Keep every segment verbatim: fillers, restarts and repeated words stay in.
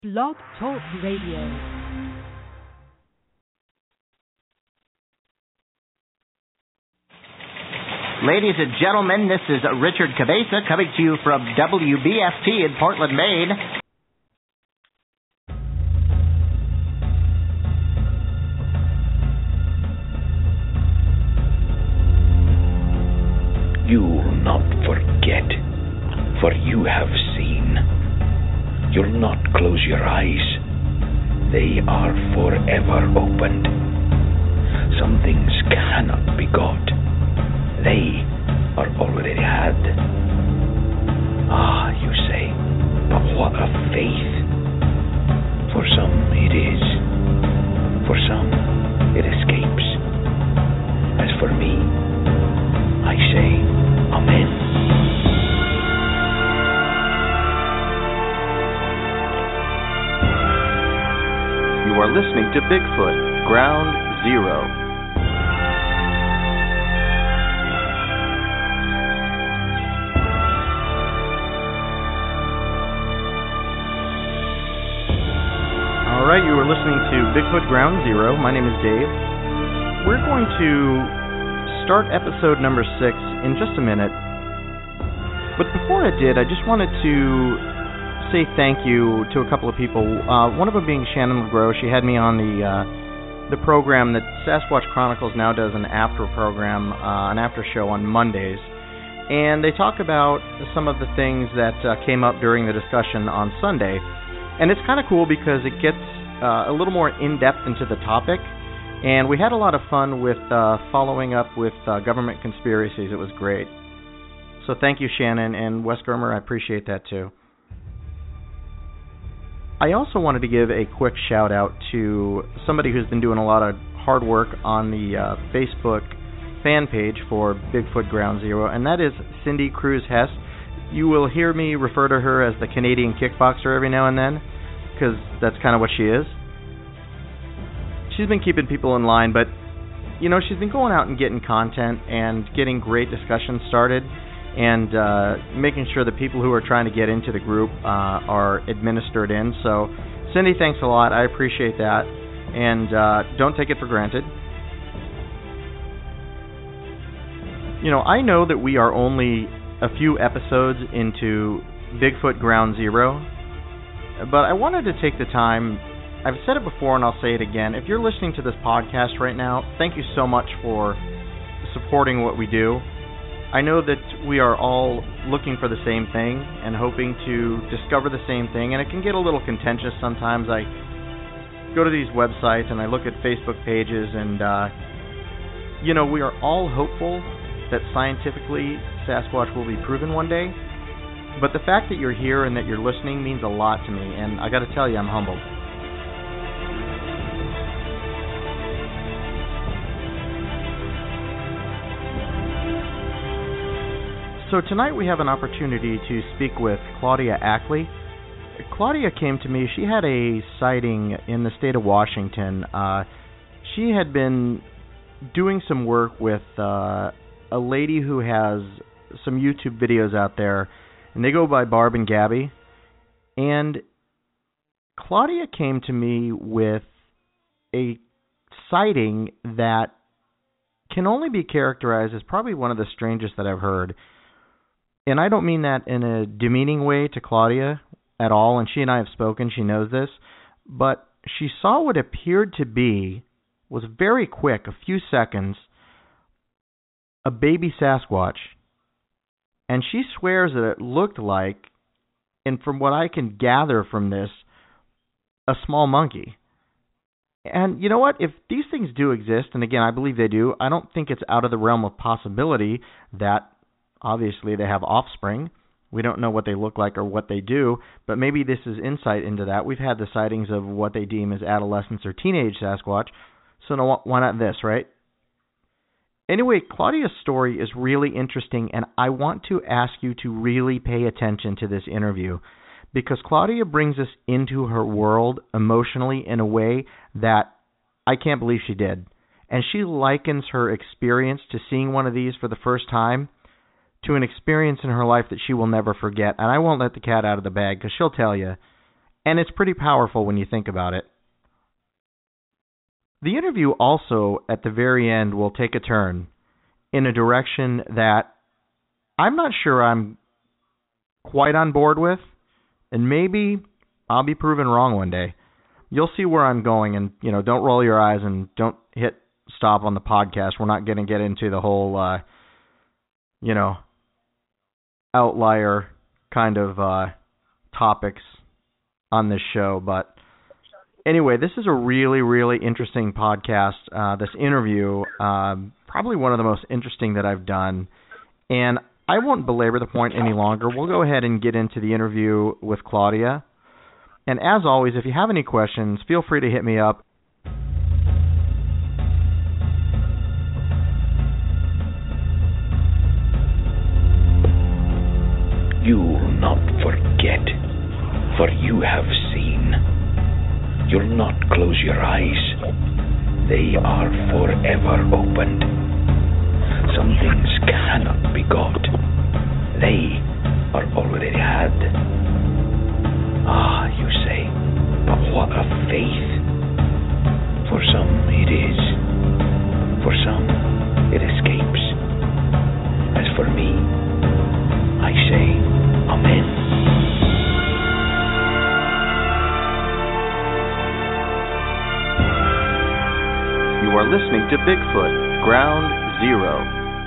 Blog Talk Radio. Ladies and gentlemen, this is Richard Cabeza coming to you from W B S T in Portland, Maine. You will not forget, for you have seen. You'll not close your eyes. They are forever opened. Some things cannot be got. They are already had. Ah, you say, but what a faith. For some it is. For some it escapes. As for me, I say, Amen. You are listening to Bigfoot, Ground Zero. All right, you are listening to Bigfoot, Ground Zero. My name is Dave. We're going to start episode number six in just a minute. But before I did, I just wanted to say thank you to a couple of people. Uh, one of them being Shannon LeGros. She had me on the uh, the program that Sasquatch Chronicles now does, an after program, uh, an after show on Mondays. And they talk about some of the things that uh, came up during the discussion on Sunday. And it's kind of cool because it gets uh, a little more in-depth into the topic. And we had a lot of fun with uh, following up with uh, government conspiracies. It was great. So thank you, Shannon, and Wes Germer. I appreciate that, too. I also wanted to give a quick shout-out to somebody who's been doing a lot of hard work on the uh, Facebook fan page for Bigfoot Ground Zero, and that is Cindy Cruz Hess. You will hear me refer to her as the Canadian kickboxer every now and then, because that's kind of what she is. She's been keeping people in line, but, you know, she's been going out and getting content and getting great discussions started and uh, making sure that people who are trying to get into the group uh, are administered in. So, Cindy, thanks a lot. I appreciate that. And uh, don't take it for granted. You know, I know that we are only a few episodes into Bigfoot Ground Zero, but I wanted to take the time. I've said it before and I'll say it again. If you're listening to this podcast right now, thank you so much for supporting what we do. I know that we are all looking for the same thing and hoping to discover the same thing, and it can get a little contentious sometimes. I go to these websites and I look at Facebook pages, and, uh, you know, we are all hopeful that scientifically Sasquatch will be proven one day, but the fact that you're here and that you're listening means a lot to me, and I got to tell you, I'm humbled. So tonight we have an opportunity to speak with Claudia Ackley. Claudia came to me. She had a sighting in the state of Washington. Uh, she had been doing some work with uh, a lady who has some YouTube videos out there, and they go by Barb and Gabby. And Claudia came to me with a sighting that can only be characterized as probably one of the strangest that I've heard. And I don't mean that in a demeaning way to Claudia at all, and she and I have spoken, she knows this, but she saw what appeared to be, was very quick, a few seconds, a baby Sasquatch. And she swears that it looked like, and from what I can gather from this, a small monkey. And you know what? If these things do exist, and again, I believe they do, I don't think it's out of the realm of possibility that obviously they have offspring. We don't know what they look like or what they do, but maybe this is insight into that. We've had the sightings of what they deem as adolescents or teenage Sasquatch, so no, why not this, right? Anyway, Claudia's story is really interesting, and I want to ask you to really pay attention to this interview, because Claudia brings us into her world emotionally in a way that I can't believe she did. And she likens her experience to seeing one of these for the first time to an experience in her life that she will never forget. And I won't let the cat out of the bag, because she'll tell you And it's pretty powerful when you think about it. The interview also, at the very end, will take a turn in a direction that I'm not sure I'm quite on board with, and maybe I'll be proven wrong one day. You'll see where I'm going, and, you know, don't roll your eyes and don't hit stop on the podcast. We're not going to get into the whole, uh, you know, outlier kind of uh, topics on this show. But anyway, this is a really, really interesting podcast. Uh, this interview, um, probably one of the most interesting that I've done. And I won't belabor the point any longer. We'll go ahead and get into the interview with Claudia. And as always, if you have any questions, feel free to hit me up. You will not forget, for you have seen. You'll not close your eyes. They are forever opened. Some things cannot be got. They are already had. Ah, you say, but what of faith? For some it is. For some it escapes. As for me, I say, Amen. You are listening to Bigfoot, Ground Zero.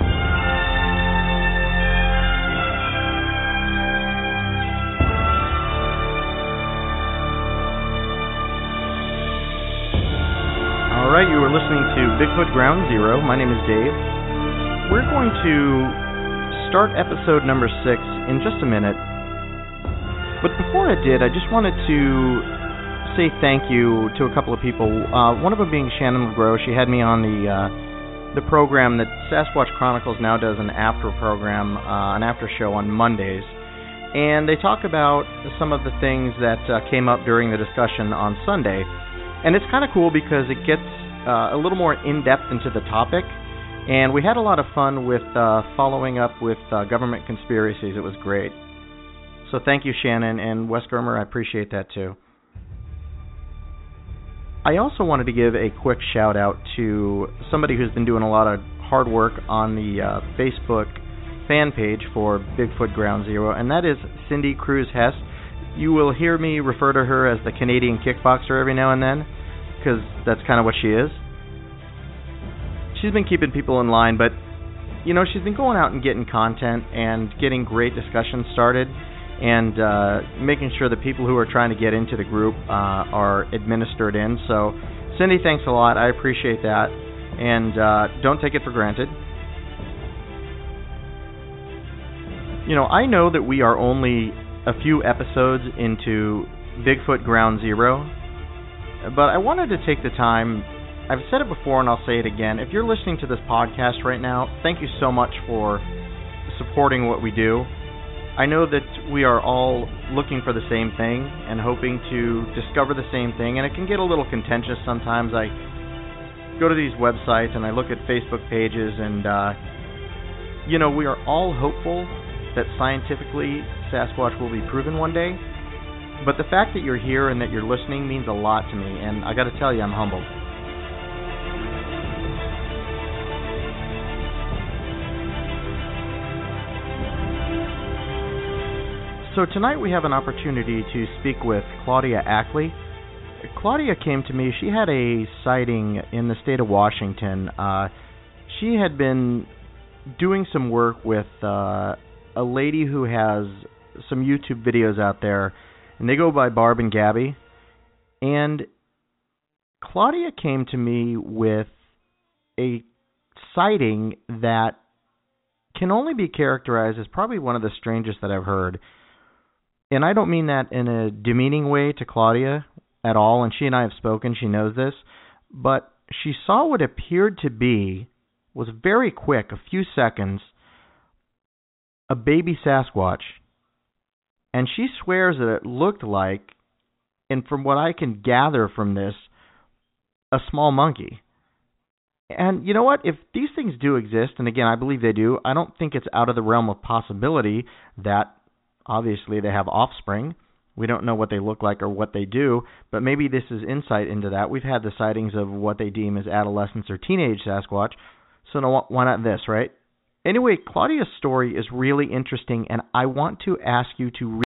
All right, you are listening to Bigfoot Ground Zero. My name is Dave. We're going to start episode number six in just a minute. But before I did, I just wanted to say thank you to a couple of people. Uh, one of them being Shannon LeGros. She had me on the uh, the program that Sasquatch Chronicles now does, an after program, uh, an after show on Mondays. And they talk about some of the things that uh, came up during the discussion on Sunday. And it's kind of cool because it gets uh, a little more in-depth into the topic. And we had a lot of fun with uh, following up with uh, government conspiracies. It was great. So thank you, Shannon, and Wes Germer. I appreciate that, too. I also wanted to give a quick shout-out to somebody who's been doing a lot of hard work on the uh, Facebook fan page for Bigfoot Ground Zero, and that is Cindy Cruz Hess. You will hear me refer to her as the Canadian kickboxer every now and then, because that's kind of what she is. She's been keeping people in line, but, you know, she's been going out and getting content and getting great discussions started and uh, making sure that people who are trying to get into the group uh, are administered in. So, Cindy, thanks a lot. I appreciate that. And uh, don't take it for granted. You know, I know that we are only a few episodes into Bigfoot Ground Zero, but I wanted to take the time. I've said it before and I'll say it again. If you're listening to this podcast right now, thank you so much for supporting what we do. I know that we are all looking for the same thing and hoping to discover the same thing, and it can get a little contentious sometimes. I go to these websites and I look at Facebook pages, and, uh, you know, we are all hopeful that scientifically Sasquatch will be proven one day, but the fact that you're here and that you're listening means a lot to me, and I got to tell you, I'm humbled. So tonight we have an opportunity to speak with Claudia Ackley. Claudia came to me. She had a sighting in the state of Washington. Uh, she had been doing some work with uh, a lady who has some YouTube videos out there, and they go by Barb and Gabby. And Claudia came to me with a sighting that can only be characterized as probably one of the strangest that I've heard. And I don't mean that in a demeaning way to Claudia at all, and she and I have spoken, she knows this, but she saw what appeared to be, was very quick, a few seconds, a baby Sasquatch. And she swears that it looked like, and from what I can gather from this, a small monkey. And you know what? If these things do exist, and again, I believe they do, I don't think it's out of the realm of possibility that obviously they have offspring, We don't know what they look like or what they do, but maybe this is insight into that. We've had the sightings of what they deem as adolescents or teenage Sasquatch, so no, why not this, right? Anyway, Claudia's story is really interesting, and I want to ask you to